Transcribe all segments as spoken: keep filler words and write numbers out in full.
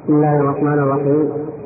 بسم الله الرحمن الرحيم.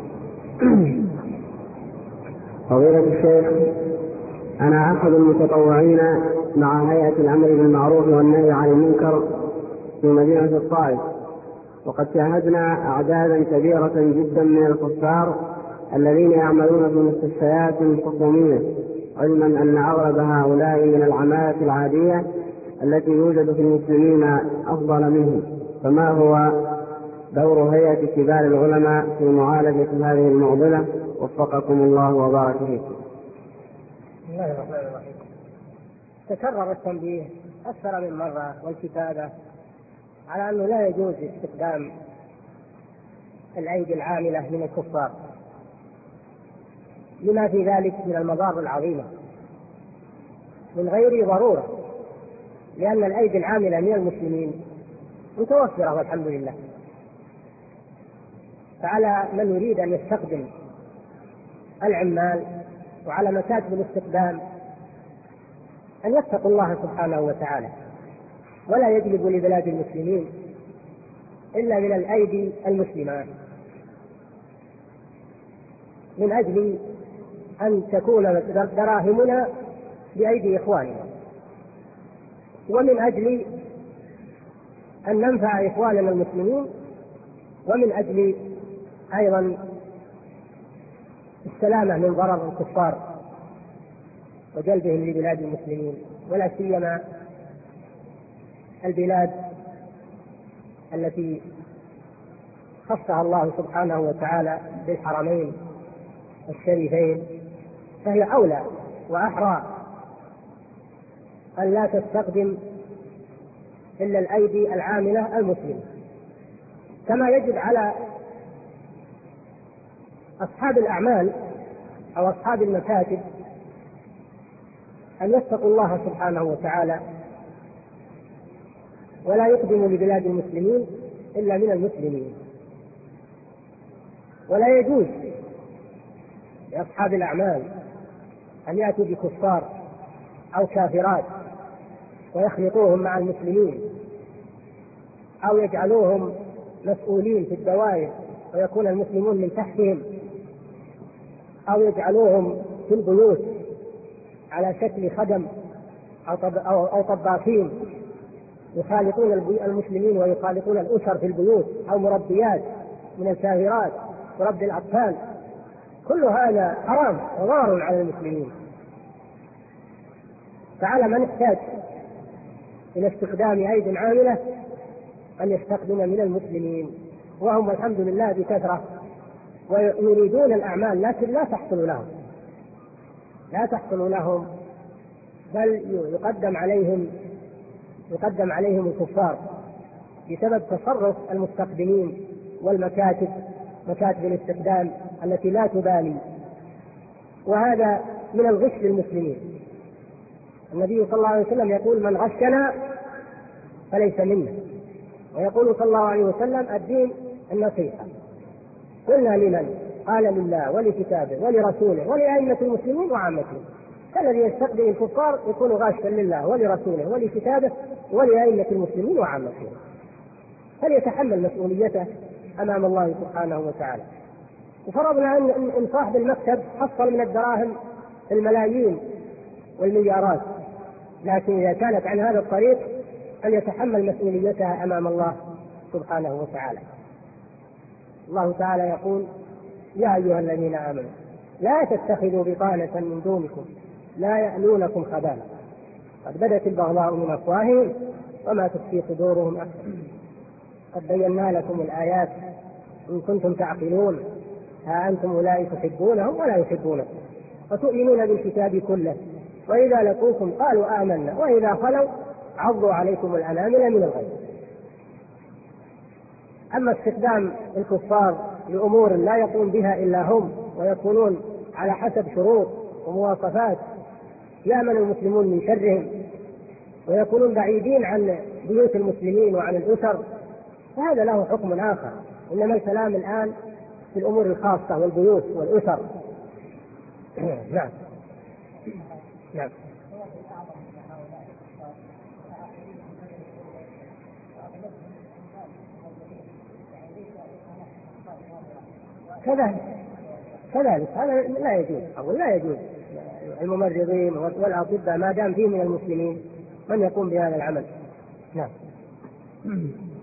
فضيلة الشيخ، أنا أحد المتطوعين مع هيئة الأمر بالمعروف والنهي عن المنكر في مدينة الطائف، وقد شاهدنا أعدادا كبيرة جدا من الكفار الذين يعملون في المستشفيات الحكومية، علما أن أغلب هؤلاء من العمالة العادية التي يوجد في المسلمين أفضل منهم، فما هو دور هيئة كبار العلماء في معالجة هذه المعضلة؟ وفقكم الله وبارك فيكم. بسم الله الرحمن الرحيم. تكرر التنبيه أكثر من مرة والكتابة على أنه لا يجوز استخدام الأيدي العاملة من الكفار لما في ذلك من المضار العظيمة من غير ضرورة، لأن الأيدي العاملة من المسلمين متوفرة والحمد لله. فعلى من يريد أن يستخدم العمال وعلى مكاتب الاستخدام أن يتقوا الله سبحانه وتعالى، ولا يجلبوا لبلاد المسلمين إلا من الأيدي المسلمات، من أجل أن تكون دراهمنا بأيدي إخواننا، ومن أجل أن ننفع إخواننا المسلمين، ومن أجل أيضا السلامة من ضرر الكفار وجلبهم لبلاد المسلمين، ولا سيما البلاد التي خصها الله سبحانه وتعالى بالحرمين الشريفين، فهي أولى وأحرى أن لا تستخدم إلا الأيدي العاملة المسلمة. كما يجب على أصحاب الأعمال أو أصحاب المكاتب أن يتقوا الله سبحانه وتعالى ولا يقدموا لبلاد المسلمين إلا من المسلمين. ولا يجوز لأصحاب الأعمال أن يأتوا بكفار أو كافرات ويخلطوهم مع المسلمين، أو يجعلوهم مسؤولين في الدوائر ويكون المسلمون من تحتهم، أو يجعلوهم في البيوت على شكل خدم أو طباخين يخالطون المسلمين ويخالطون الأسر في البيوت، أو مربيات من الكافرات وربي الأطفال. كل هذا حرام وضار على المسلمين. فعلى من يحتاج إلى استخدام أيدي عاملة أن يستخدم من المسلمين، وهم الحمد لله بكثرة ويريدون الأعمال، لكن لا تحصل لهم لا تحصل لهم بل يقدم عليهم يقدم عليهم الكفار بسبب تصرف المستخدمين والمكاتب، مكاتب الاستخدام التي لا تبالي. وهذا من الغش للمسلمين. النبي صلى الله عليه وسلم يقول: من غشنا فليس منا. ويقول صلى الله عليه وسلم: الدين النصيحة. قلنا: لمن؟ قال: لله ولكتابه ولرسوله ولأئمة المسلمين وعامتهم. فالذي يستخدم الكفار يكون غاشا لله ولرسوله ولكتابه ولأئمة المسلمين وعامتهم، فليتحمل مسؤوليته أمام الله سبحانه وتعالى. وفرضنا أن صاحب المكتب حصل من الدراهم الملايين والمليارات، لكن إذا كانت عن هذا الطريق أن يتحمل مسؤوليتها أمام الله سبحانه وتعالى. الله تعالى يقول: يا أيها الذين آمنوا لا تتخذوا بطانة من دونكم لا يألونكم خبالا قد بدت البغضاء من أفواههم وما تخفي صدورهم أكبر قد بينا لكم الآيات إن كنتم تعقلون ها أنتم أولئك تحبونهم ولا يحبونكم وتؤمنون بالكتاب كله وإذا لقوكم قالوا آمنا وإذا خلوا عضوا عليكم الأنامل من الغيظ. أما استخدام الكفار لأمور لا يقوم بها إلا هم، ويكونون على حسب شروط ومواصفات يأمن المسلمون من شرهم، ويكونون بعيدين عن بيوت المسلمين وعن الأسر، فهذا له حكم آخر. إنما الكلام الآن في الأمور الخاصة والبيوت والأسر. نعم نعم. كذلك كذلك هذا لا يجوز، أقول لا يجوز. الممرضين والأطباء ما دام فيه من المسلمين من يقوم بهذا العمل. نعم.